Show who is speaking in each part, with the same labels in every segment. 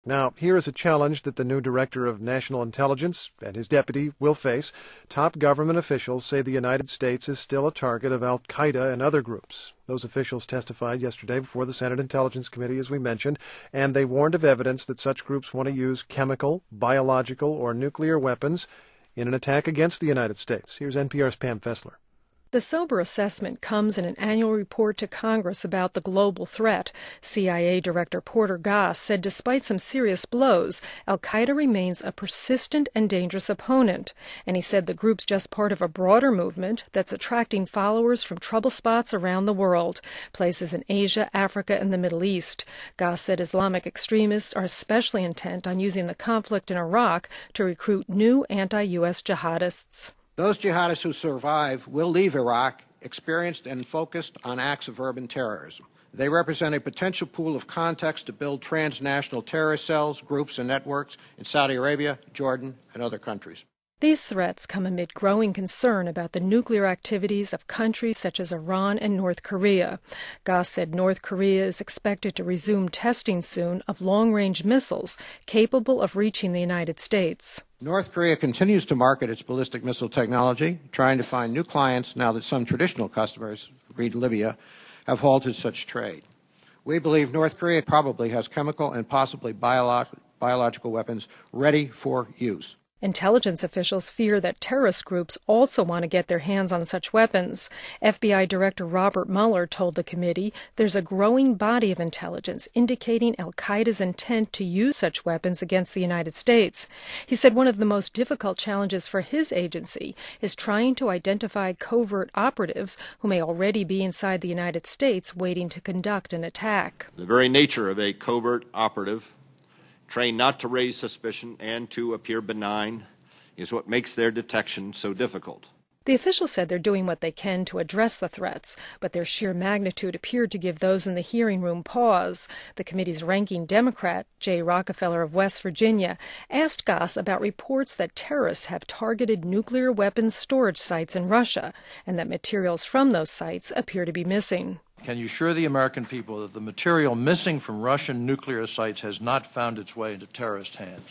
Speaker 1: Now, here is a challenge that the new Director of National Intelligence and his deputy will face. Top government officials say the United States is still a target of al-Qaeda and other groups. Those officials testified yesterday before the Senate Intelligence Committee, as we mentioned, and they warned of evidence that such groups want to use chemical, biological, or nuclear weapons in an attack against the United States. Here's NPR's Pam Fessler.
Speaker 2: The sober assessment comes in an annual report to Congress about the global threat. CIA Director Porter Goss said despite some serious blows, al-Qaeda remains a persistent and dangerous opponent. And he said the group's just part of a broader movement that's attracting followers from trouble spots around the world, places in Asia, Africa, and the Middle East. Goss said Islamic extremists are especially intent on using the conflict in Iraq to recruit new anti-U.S. jihadists.
Speaker 3: Those jihadists who survive will leave Iraq experienced and focused on acts of urban terrorism. They represent a potential pool of context to build transnational terrorist cells, groups, and networks in Saudi Arabia, Jordan, and other countries.
Speaker 2: These threats come amid growing concern about the nuclear activities of countries such as Iran and North Korea. Goss said North Korea is expected to resume testing soon of long-range missiles capable of reaching the United States.
Speaker 3: North Korea continues to market its ballistic missile technology, trying to find new clients now that some traditional customers, read Libya, have halted such trade. We believe North Korea probably has chemical and possibly biological weapons ready for use.
Speaker 2: Intelligence officials fear that terrorist groups also want to get their hands on such weapons. FBI Director Robert Mueller told the committee there's a growing body of intelligence indicating al-Qaeda's intent to use such weapons against the United States. He said one of the most difficult challenges for his agency is trying to identify covert operatives who may already be inside the United States waiting to conduct an attack.
Speaker 4: The very nature of a covert operative, trained not to raise suspicion and to appear benign, is what makes their detection so difficult.
Speaker 2: The officials said they're doing what they can to address the threats, but their sheer magnitude appeared to give those in the hearing room pause. The committee's ranking Democrat, Jay Rockefeller of West Virginia, asked Goss about reports that terrorists have targeted nuclear weapons storage sites in Russia and that materials from those sites appear to be missing.
Speaker 5: Can you assure the American people that the material missing from Russian nuclear sites has not found its way into terrorist hands?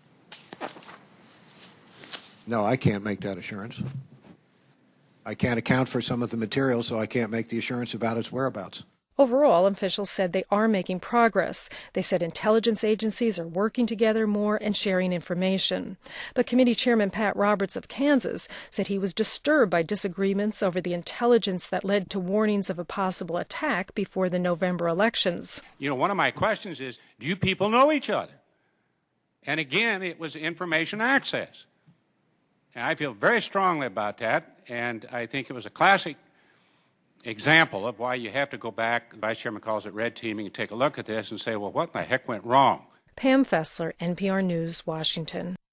Speaker 3: No, I can't make that assurance. I can't account for some of the material, so I can't make the assurance about its whereabouts.
Speaker 2: Overall, officials said they are making progress. They said intelligence agencies are working together more and sharing information. But Committee Chairman Pat Roberts of Kansas said he was disturbed by disagreements over the intelligence that led to warnings of a possible attack before the November elections.
Speaker 6: You know, one of my questions is, do you people know each other? And again, it was information access. And I feel very strongly about that, and I think it was a classic example of why you have to go back, the Vice Chairman calls it red teaming, and take a look at this and say, well, what in the heck went wrong?
Speaker 2: Pam Fessler, NPR News, Washington.